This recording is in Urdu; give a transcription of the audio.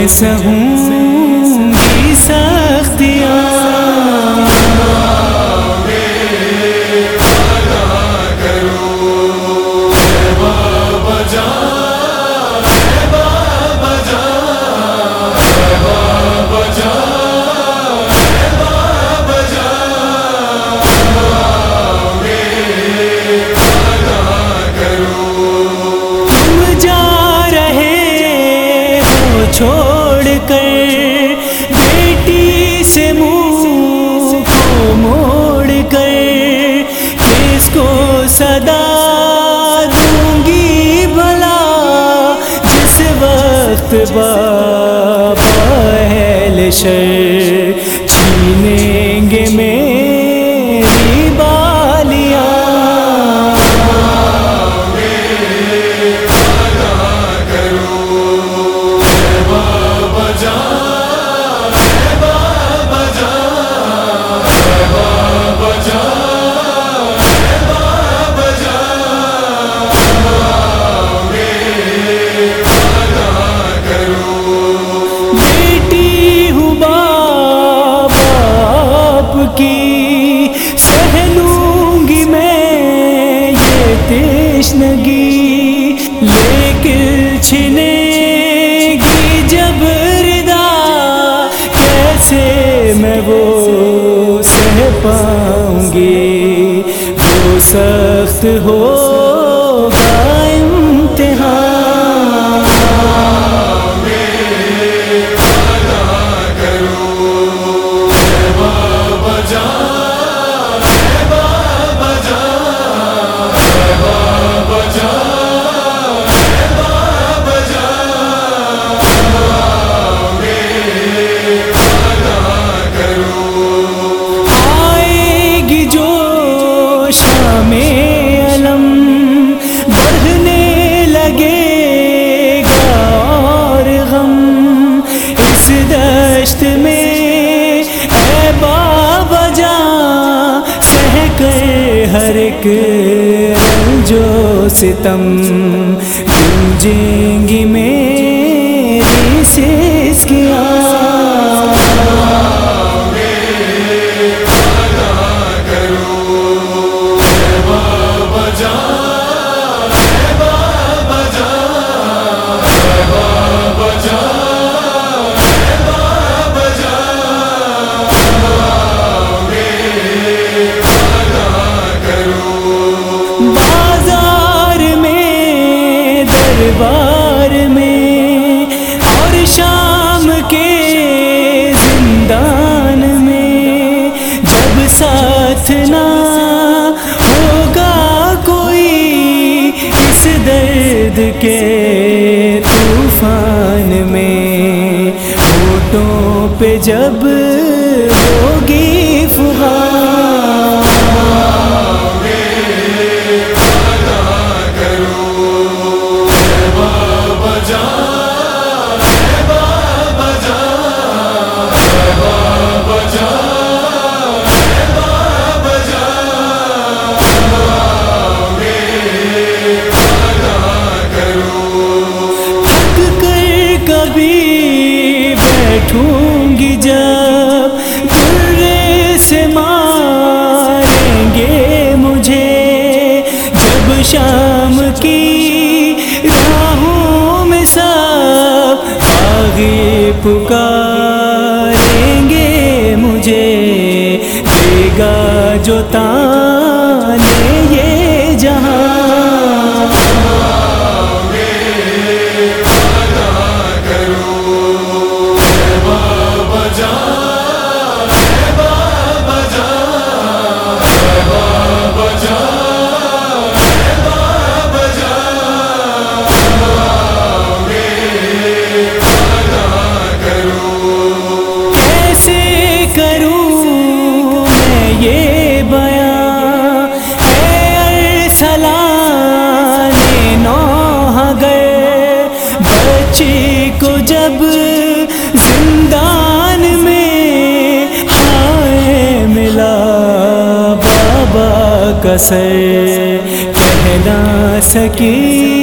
سہوں گی سختیاں چھوڑ کر بیٹی سے منہ کو موڑ کر کس کو صدا دوں گی بھلا جس وقت بابا اہل شر چھینیں گے میری بالیاں کی سہ لوں گی میں یہ تشنگی لیکن چھنے گی جب ردا کیسے میں وہ سہ پاؤں گی وہ سخت ہوگا امتحان دشت میں اے بابا جان سہ کر ہر ایک رنج و ستم گونجیں گی میری سسکیاں دربار میں اور شام کے زندان میں جب ساتھ نہ ہوگا کوئی اس درد کے طوفان میں ہونٹوں پہ جب ہوگی فغان بیٹھوں گی جب درے سے ماریں گے مجھے جب شام کی راہوں میں سب باغی پکاریں گے مجھے دے گا جو تانے یہ جہاں کو جب زندان میں ہائے ملا بابا کا سر کہہ نہ سکی